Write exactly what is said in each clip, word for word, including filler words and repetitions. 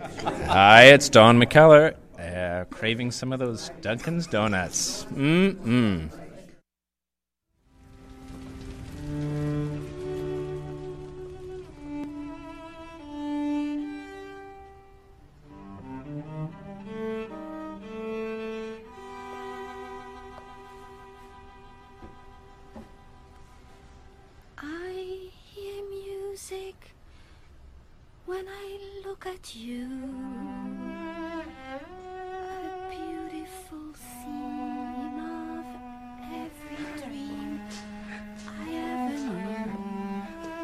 Hi, it's Don McKellar, uh, craving some of those Dunkin's Donuts. Mm-mm. I hear music when I look at you. A beautiful theme of every dream I ever knew.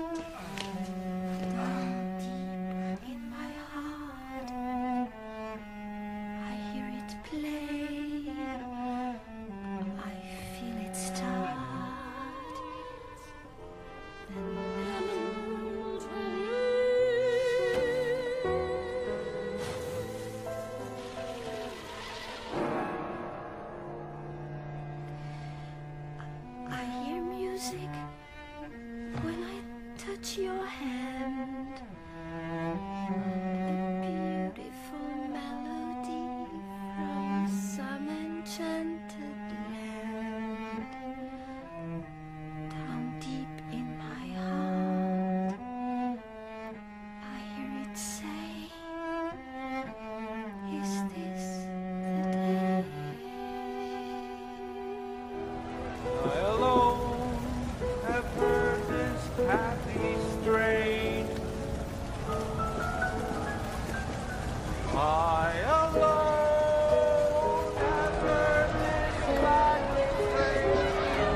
Down deep in my heart, I hear it play. I feel it start. I hear music when I touch your hand. A beautiful melody from some enchanted land. Down deep in my heart, I hear it say, is this the day? I alone have heard this happy strain. I alone have heard this lively strain.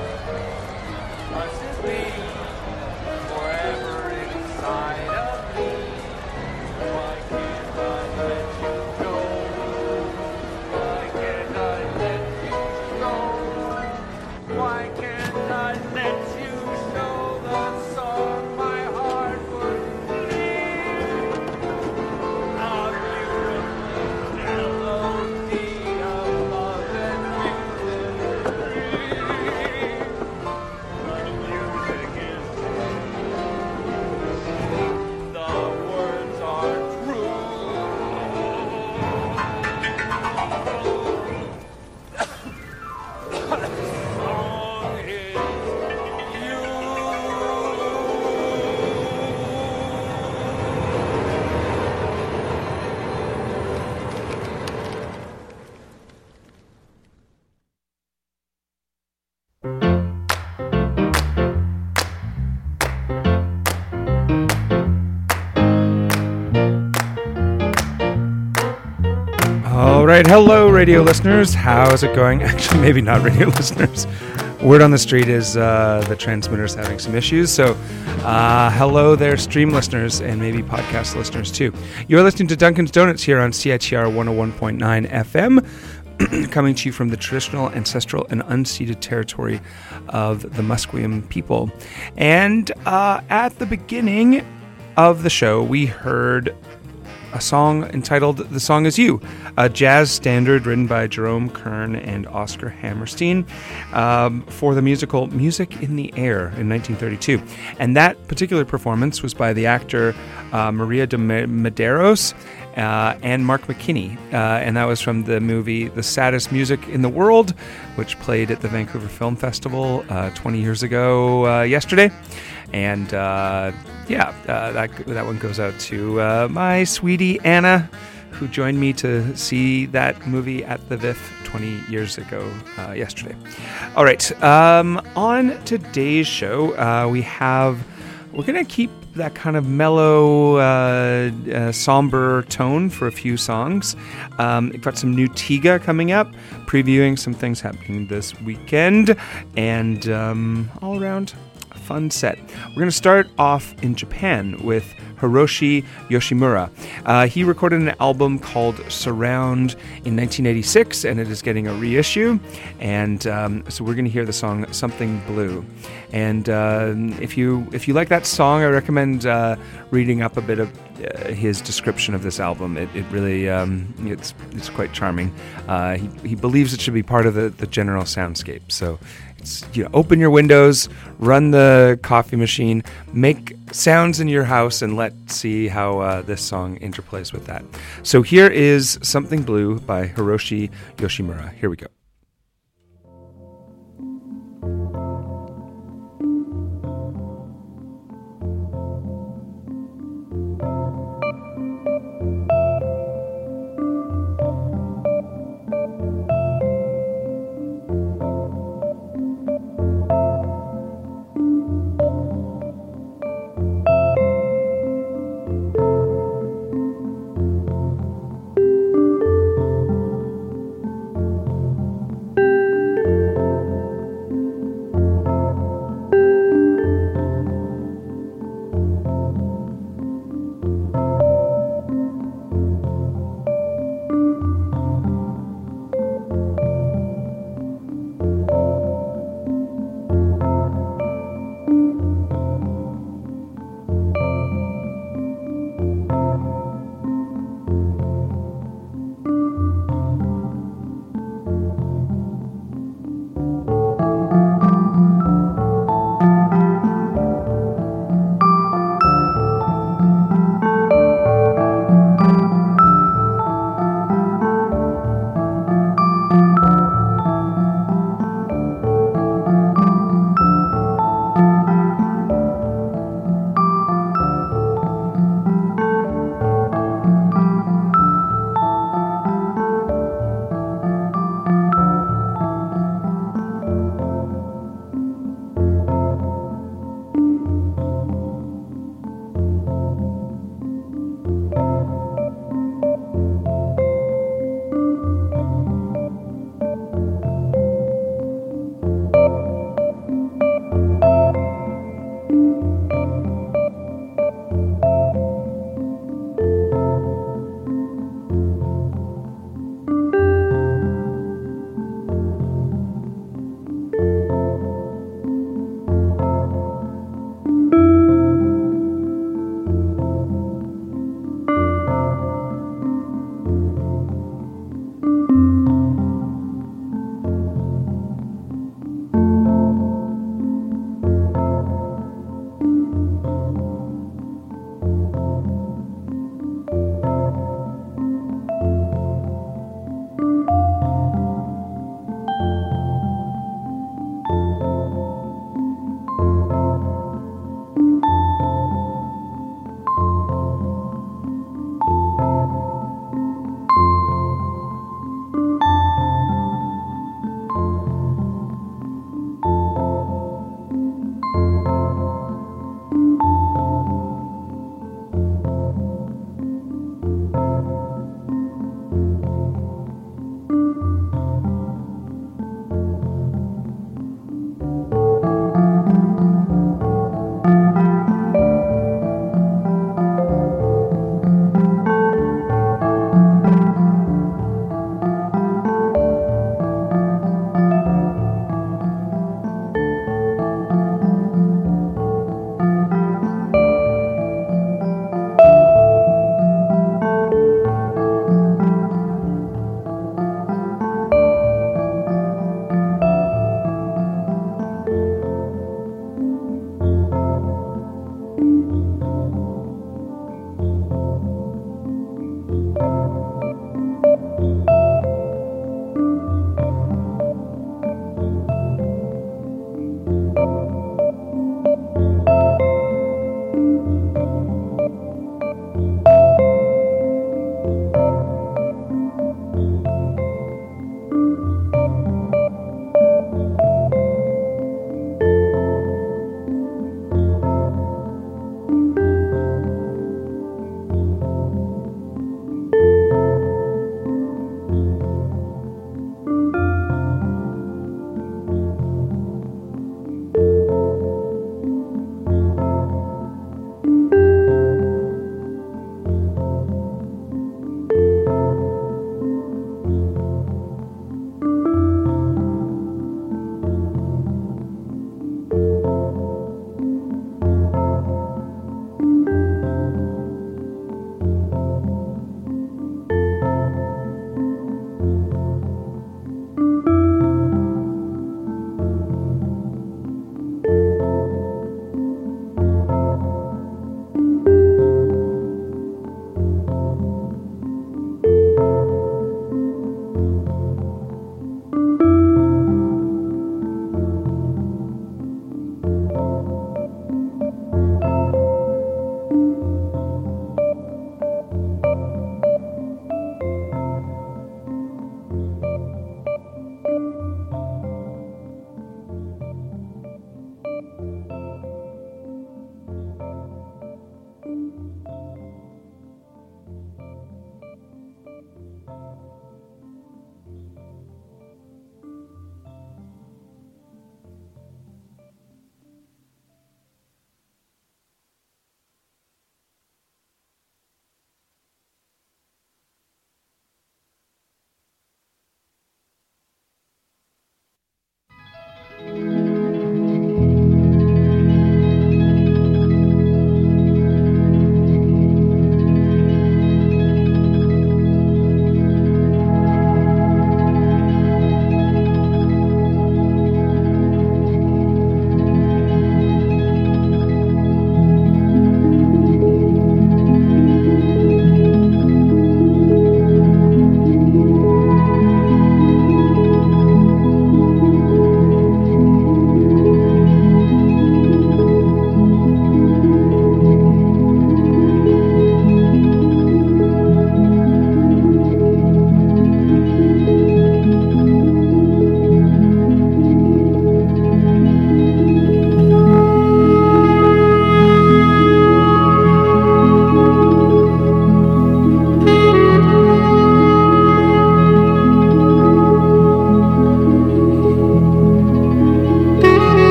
Must it be forever inside of me? Why can't I let you go? Why can't I let you go? Why can't I let you know the song my heart would need? A beautiful melody of love and music. The music is the words are true. Song is you. All right, hello, radio listeners. How's it going? Actually, maybe not radio listeners. Word on the street is uh, the transmitter's having some issues. So, uh, hello there, stream listeners, and maybe podcast listeners too. You're listening to Dunkin's Donuts here on C I T R one oh one point nine F M, coming to you from the traditional, ancestral, and unceded territory of the Musqueam people. And uh, at the beginning of the show, we heard a song entitled The Song Is You, a jazz standard written by Jerome Kern and Oscar Hammerstein um, for the musical Music in the Air in nineteen thirty-two. And that particular performance was by the actor uh, Maria de Medeiros uh, and Mark McKinney. Uh, and that was from the movie The Saddest Music in the World, which played at the Vancouver Film Festival uh, twenty years ago uh, yesterday. And uh, yeah, uh, that that one goes out to uh, my sweetie Anna, who joined me to see that movie at the V I F twenty years ago uh, yesterday. All right, um, on today's show, uh, we have we're gonna keep that kind of mellow, uh, uh, somber tone for a few songs. Um, we've got some new Tiga coming up, previewing some things happening this weekend, and um, all around fun set. We're going to start off in Japan with Hiroshi Yoshimura. Uh, he recorded an album called Surround in nineteen eighty-six, and it is getting a reissue. And um, so we're going to hear the song Something Blue. And uh, if you if you like that song, I recommend uh, reading up a bit of uh, his description of this album. It, it really um, it's it's quite charming. Uh, he he believes it should be part of the, the general soundscape. So s- you know, open your windows, run the coffee machine, make sounds in your house, and let's see how uh, this song interplays with that. So here is Something Blue by Hiroshi Yoshimura. Here we go.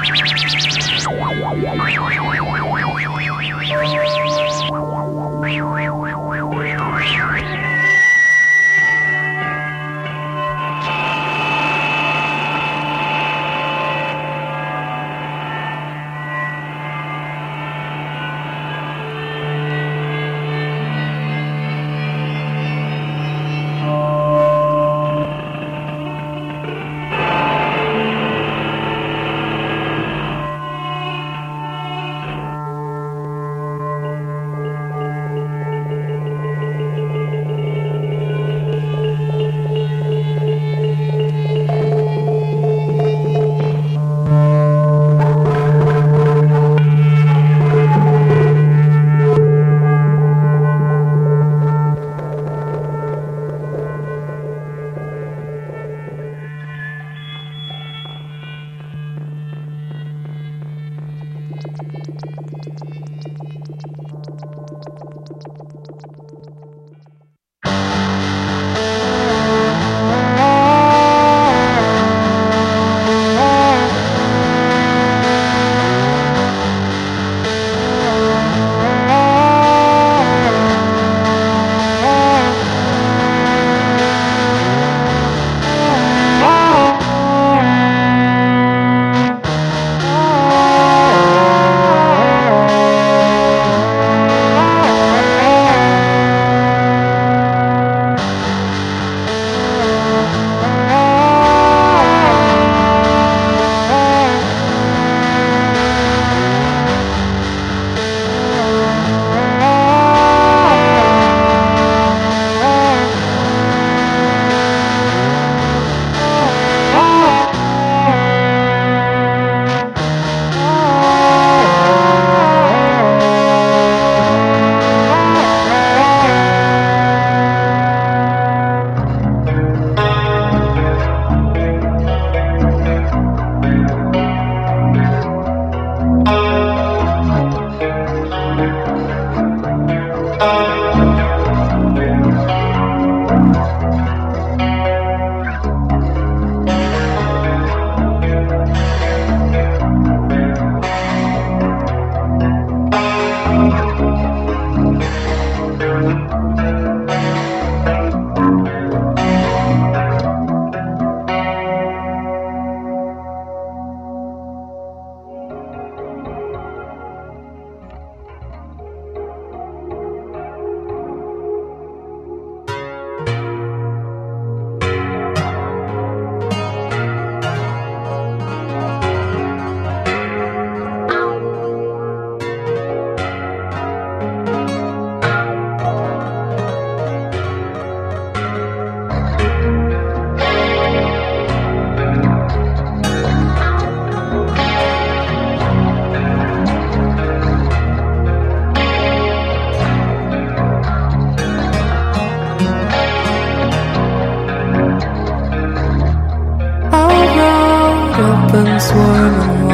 swarming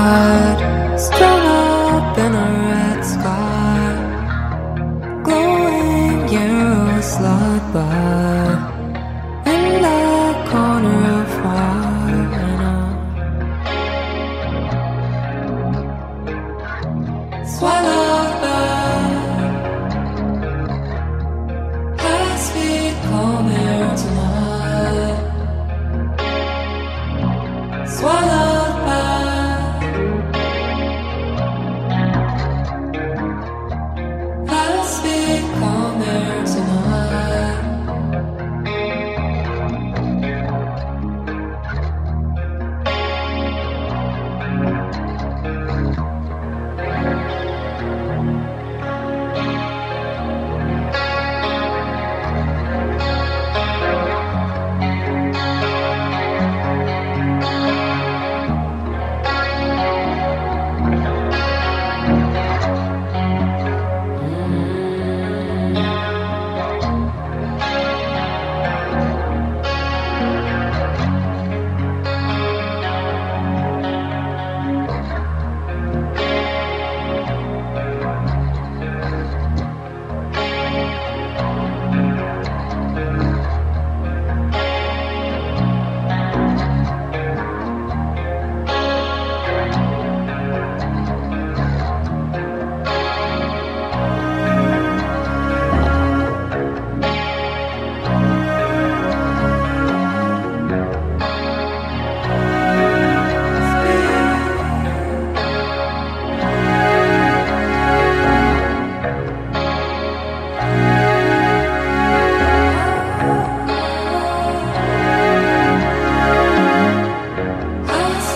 wide, strung up in a red sky, glowing arrows slide by in the corner of my eye. Swallowed by high-speed calm air tonight. Swallowed by high-speed calm air tonight.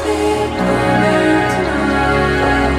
sweet coming tonight.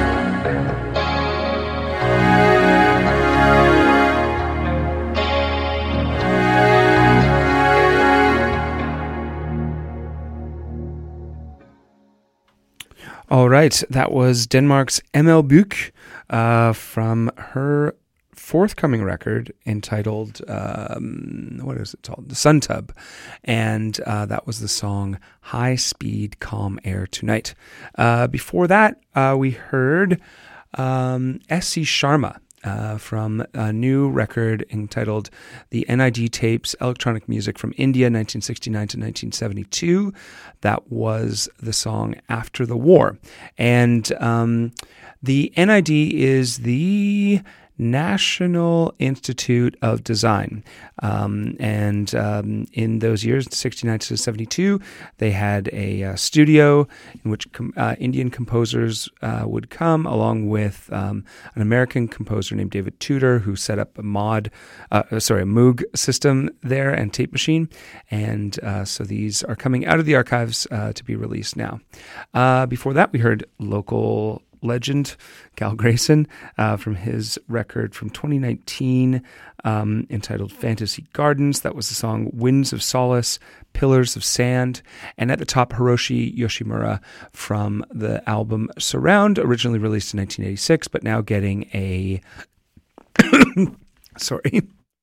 All right, that was Denmark's Emil Buch uh, from her forthcoming record entitled, um, what is it called? The Sun Tub. And uh, that was the song High Speed, Calm Air Tonight. Uh, before that, uh, we heard um, S C Sharma. Uh, from a new record entitled The N I D Tapes, Electronic Music from India, nineteen sixty-nine to nineteen seventy-two. That was the song After the War. And um, the N I D is the National Institute of Design. Um, and um, in those years, sixty-nine to seventy-two, they had a uh, studio in which com- uh, Indian composers uh, would come, along with um, an American composer named David Tudor, who set up a mod, uh, sorry, a Moog system there and tape machine. And uh, so these are coming out of the archives uh, to be released now. Uh, before that, we heard local legend Cal Grayson uh, from his record from twenty nineteen um, entitled Fantasy Gardens. That was the song Winds of Solace, Pillars of Sand. And at the top, Hiroshi Yoshimura from the album Surround, originally released in nineteen eighty-six, but now getting a sorry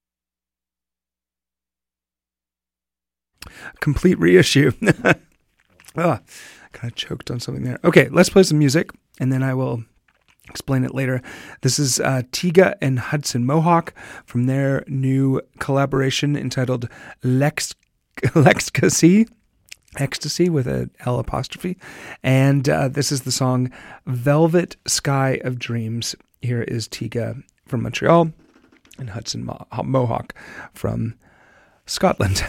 complete reissue. Oh, kind of choked on something there. Okay, let's play some music, and then I will explain it later. This is uh, Tiga and Hudson Mohawk from their new collaboration entitled Lex Lexcacy, Ecstasy with an L apostrophe. And uh, this is the song Velvet Sky of Dreams. Here is Tiga from Montreal and Hudson Mo- Mohawk from Scotland.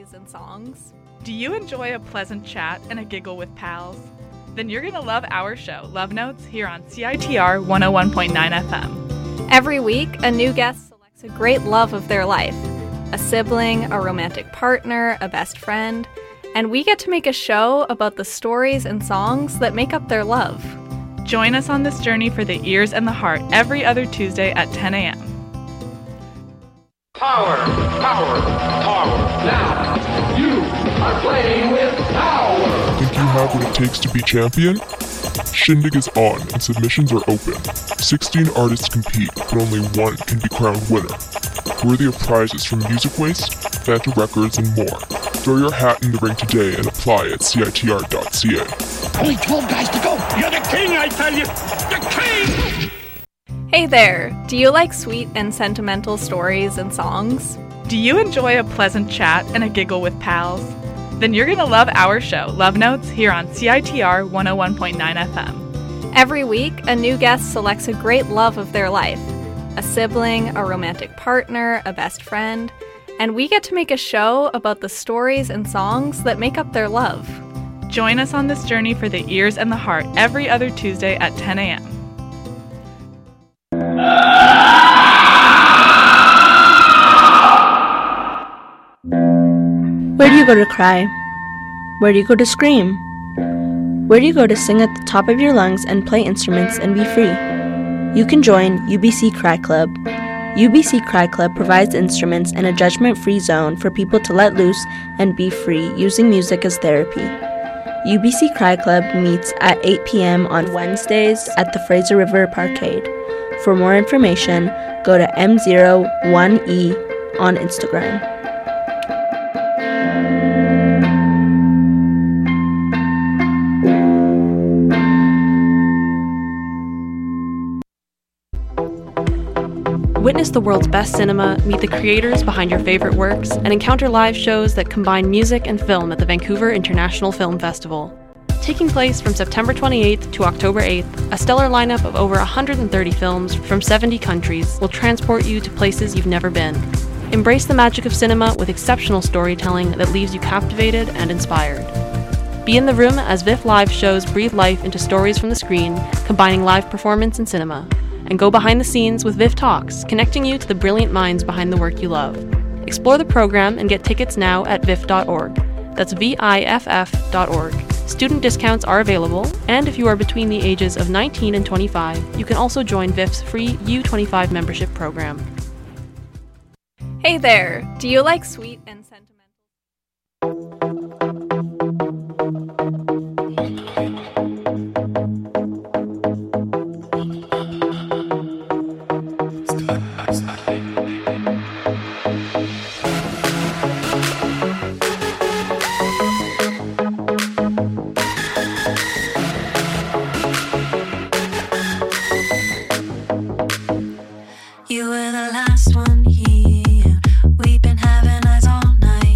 stories and songs? Do you enjoy a pleasant chat and a giggle with pals? Then you're going to love our show, Love Notes, here on C I T R one oh one point nine F M. Every week, a new guest selects a great love of their life, a sibling, a romantic partner, a best friend, and we get to make a show about the stories and songs that make up their love. Join us on this journey for the ears and the heart every other Tuesday at ten a.m. Power, power, power. Now, you are playing with power. Think you have what it takes to be champion? Shindig is on and submissions are open. sixteen artists compete, but only one can be crowned winner. Worthy of prizes from Music Waste, Phantom Records, and more. Throw your hat in the ring today and apply at C I T R dot C A. Only twelve guys to go. You're the king, I tell you. The king! Hey there! Do you like sweet and sentimental stories and songs? Do you enjoy a pleasant chat and a giggle with pals? Then you're going to love our show, Love Notes, here on C I T R one oh one point nine F M. Every week, a new guest selects a great love of their life, a sibling, a romantic partner, a best friend, and we get to make a show about the stories and songs that make up their love. Join us on this journey for the ears and the heart every other Tuesday at ten a.m. Where do you go to cry? Where do you go to scream? Where do you go to sing at the top of your lungs and play instruments and be free? You can join U B C Cry Club. U B C Cry Club provides instruments and a judgment-free zone for people to let loose and be free using music as therapy. U B C Cry Club meets at eight p.m. on Wednesdays at the Fraser River Parkade. For more information, go to M zero one E on Instagram. Witness the world's best cinema, meet the creators behind your favorite works, and encounter live shows that combine music and film at the Vancouver International Film Festival. Taking place from September twenty-eighth to October eighth, a stellar lineup of over one hundred thirty films from seventy countries will transport you to places you've never been. Embrace the magic of cinema with exceptional storytelling that leaves you captivated and inspired. Be in the room as V I F Live shows breathe life into stories from the screen, combining live performance and cinema. And go behind the scenes with V I F Talks, connecting you to the brilliant minds behind the work you love. Explore the program and get tickets now at V I F dot org. That's V I F F dot org. Student discounts are available, and if you are between the ages of nineteen and twenty-five, you can also join V I F's free U twenty-five membership program. Hey there! Do you like sweet and sentimental? You were the last one here. We've been having eyes all night.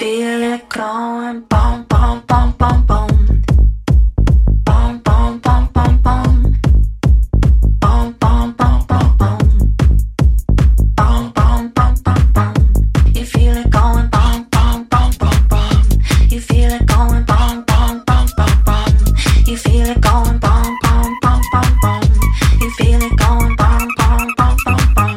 feel it going boom, boom, boom, boom, boom. Boom, boom, boom, boom, boom. Boom, boom, boom, boom, boom. Boom, boom, boom, boom, boom. You feel it going boom, boom, boom, boom, boom. You feel it going boom, boom, boom, boom, boom. You feel it going boom, boom, boom, boom, boom. You feel it going boom, boom, boom, boom, boom.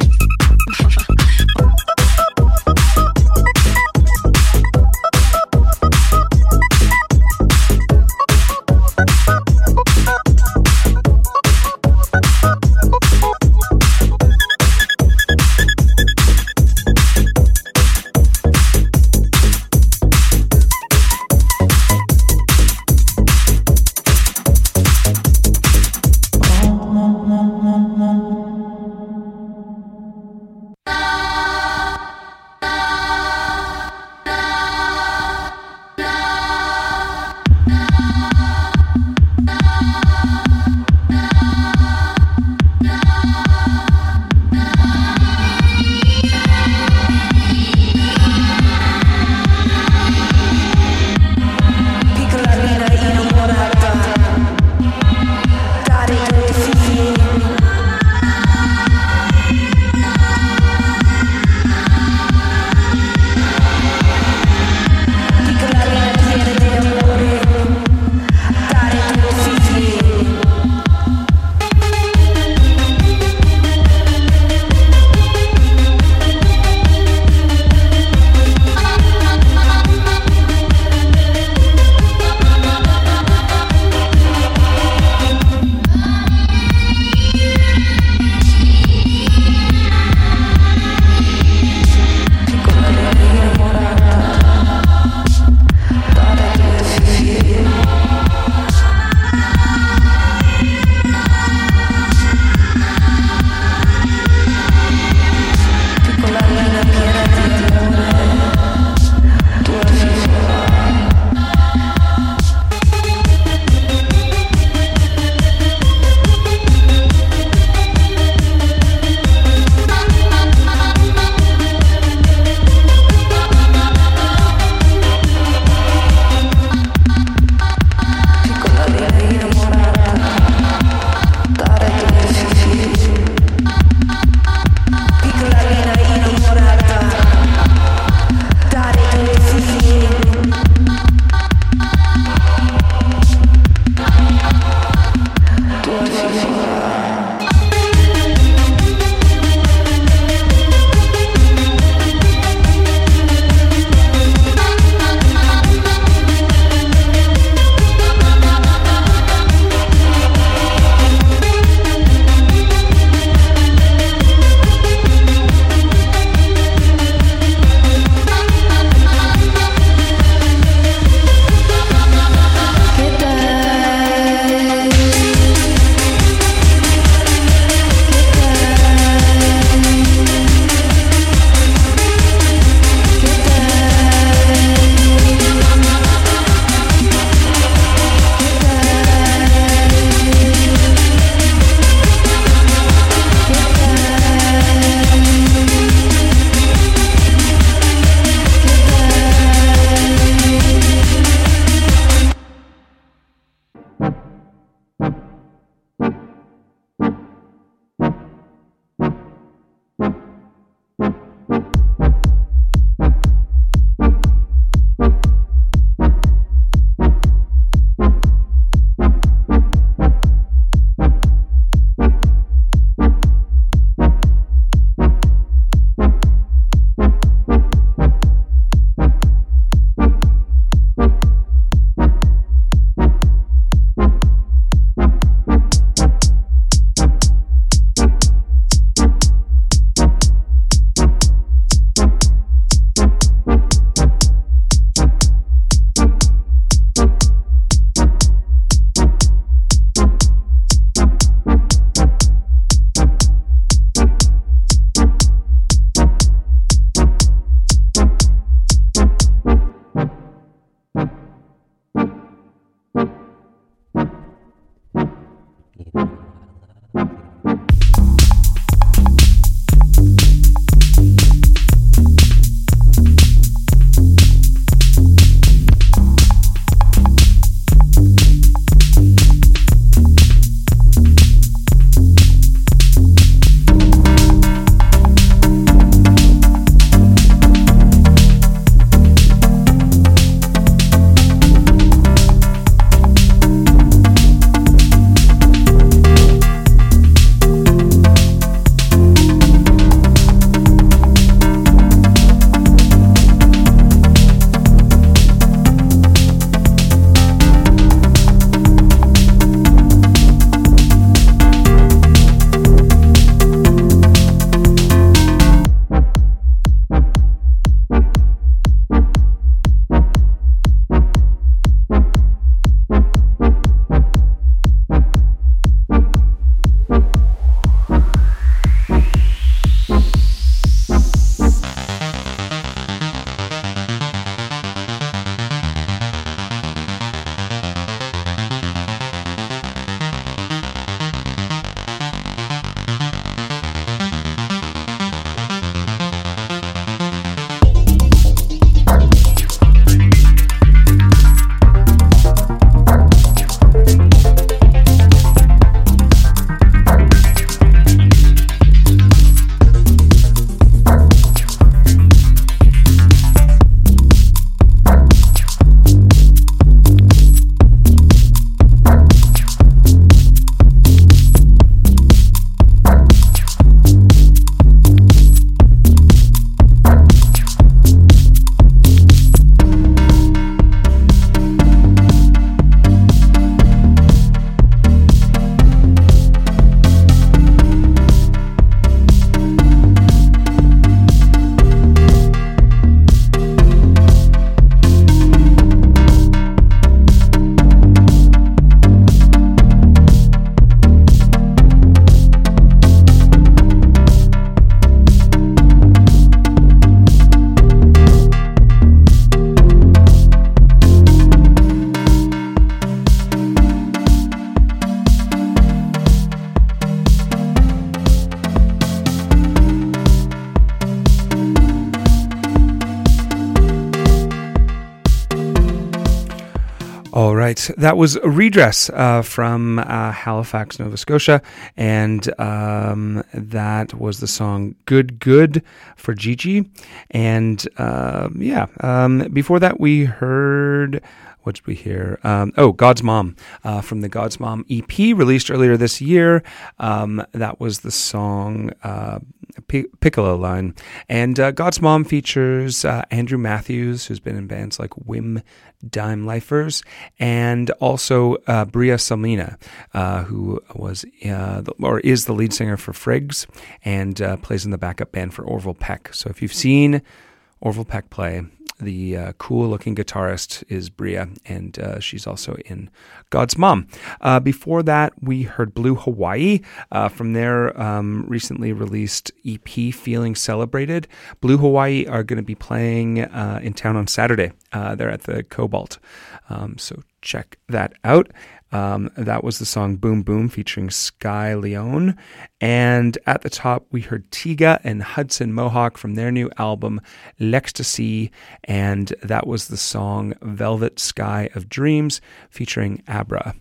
All right, that was Redress uh, from uh, Halifax, Nova Scotia, and um, that was the song Good Good for Gigi. And uh, yeah, um, before that we heard... What did we hear? Um, oh, God's Mom uh, from the God's Mom E P released earlier this year. Um, that was the song uh, P- Piccolo Line. And uh, God's Mom features uh, Andrew Matthews, who's been in bands like Wim Dime Lifers, and also uh, Bria Salmina, uh, who was uh, the, or is the lead singer for Friggs and uh, plays in the backup band for Orville Peck. So if you've seen Orville Peck play, the uh, cool-looking guitarist is Bria, and uh, she's also in God's Mom. Uh, before that, we heard Blue Hawaii uh, from their um, recently released E P, Feeling Celebrated. Blue Hawaii are going to be playing uh, in town on Saturday. Uh, they're at the Cobalt, um, so check that out. Um, that was the song Boom Boom featuring Sky Leone. And at the top, we heard Tiga and Hudson Mohawk from their new album, L'Ecstasy. And that was the song Velvet Sky of Dreams featuring Abra.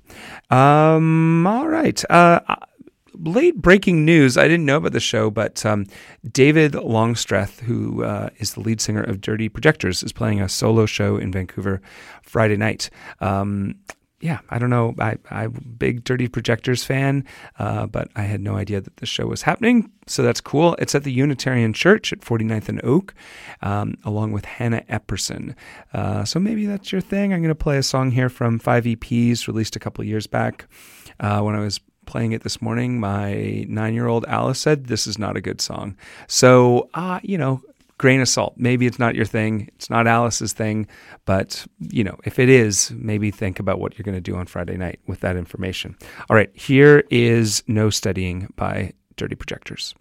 Um, all right. Uh, late breaking news. I didn't know about the show, but um, David Longstreth, who uh, is the lead singer of Dirty Projectors, is playing a solo show in Vancouver Friday night. Um, Yeah, I don't know. I, I'm a big Dirty Projectors fan, uh, but I had no idea that the show was happening. So that's cool. It's at the Unitarian Church at forty-ninth and Oak, um, along with Hannah Epperson. Uh, so maybe that's your thing. I'm going to play a song here from five E Ps released a couple of years back. Uh, when I was playing it this morning, my nine-year-old Alice said, "This is not a good song." So, uh, you know, grain of salt. Maybe it's not your thing. It's not Alice's thing. But, you know, if it is, maybe think about what you're going to do on Friday night with that information. All right, here is No Studying by Dirty Projectors.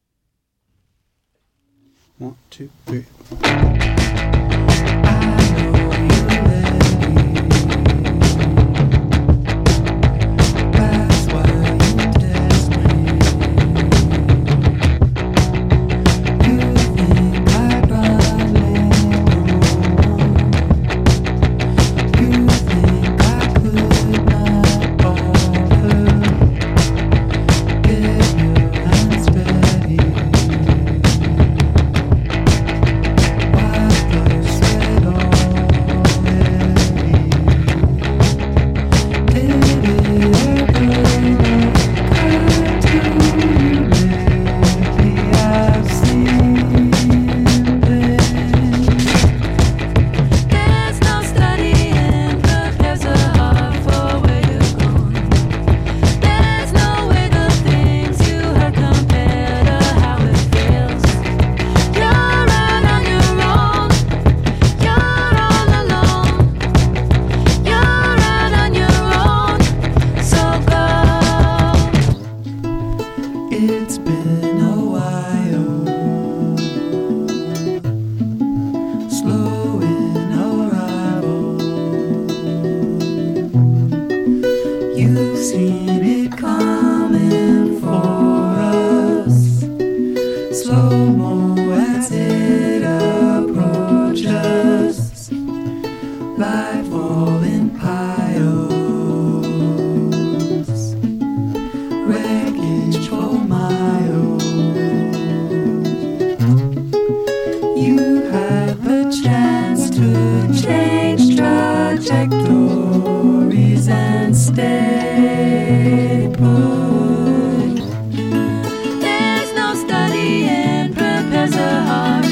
One, two, three.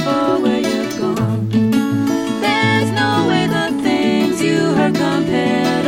Compare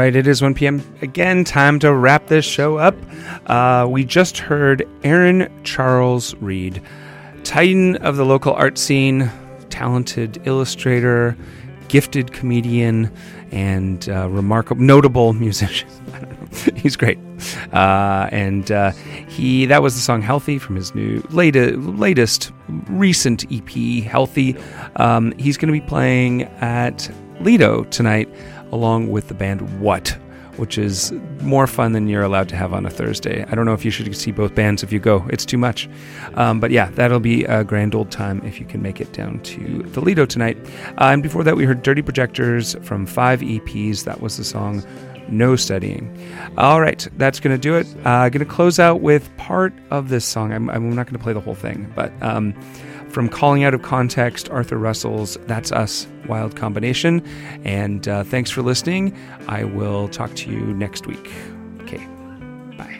right, it is one p.m. Again, time to wrap this show up. Uh, we just heard Aaron Charles Reed, titan of the local art scene, talented illustrator, gifted comedian, and uh, remarkable, notable musician. I don't know. He's great. Uh, and uh, he that was the song Healthy from his new latest, latest recent E P, Healthy. Um, he's going to be playing at Lido tonight, along with the band What, which is more fun than you're allowed to have on a Thursday. I don't know if you should see both bands if you go. It's too much. Um, but yeah, that'll be a grand old time if you can make it down to the Lido tonight. Uh, and before that, we heard Dirty Projectors from five E Ps. That was the song No Studying. All right, that's going to do it. I'm uh, going to close out with part of this song. I'm, I'm not going to play the whole thing, but um, from Calling Out of Context, Arthur Russell's That's Us, Wild Combination. And uh, thanks for listening. I will talk to you next week. Okay, bye.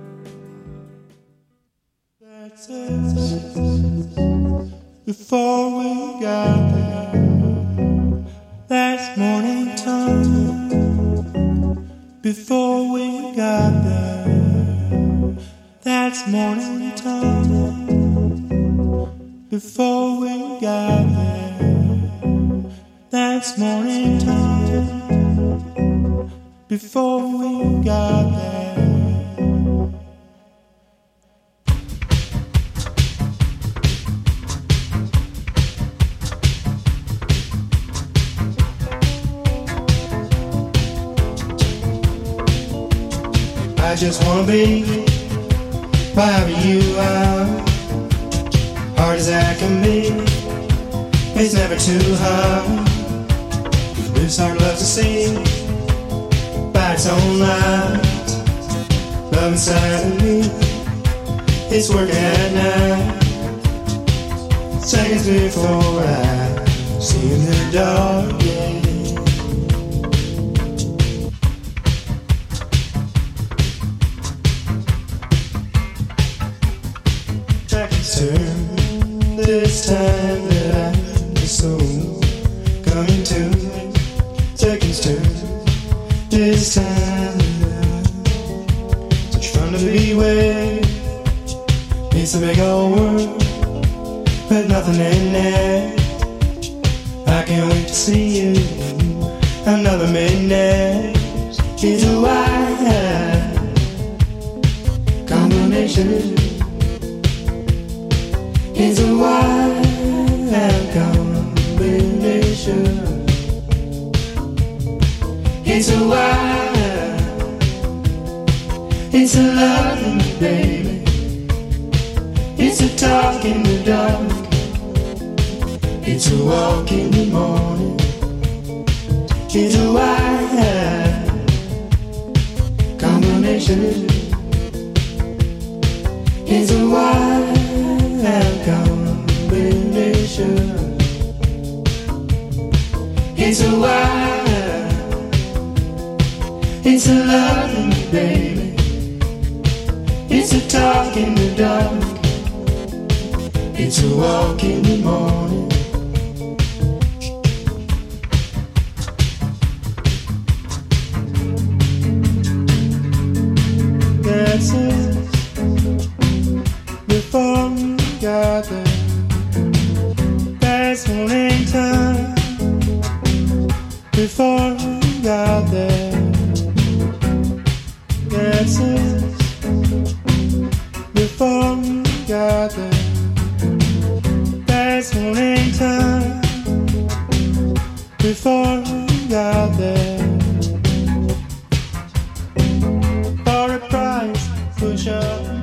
That's us. Before we got there, that's morning time. Before we got there, that's morning time. Before we got there, that's morning time. Before we got there. I just wanna be wherever you are. Hard as I can be, it's never too hard. This heart loves to sing by its own light. Love inside of me, it's working at night. Seconds before I see in the dark, yeah. Turn this time that I'm so coming to me. Seconds turn this time that I'm such fun to be with. It's a big old world, but nothing in it. I can't wait to see you another midnight. It's a wild combination. It's a wild combination. It's a wild, it's a loving baby. It's a talk in the dark. It's a walk in the morning. It's a wild combination. It's a wild combination. It's a wild, it's a loving baby. It's a talk in the dark. It's a walk in the morning. That's it. Before we got there, that's morning time. Before we got there, that's it. Before we got there, that's morning time. Before we got there, for a price, push up.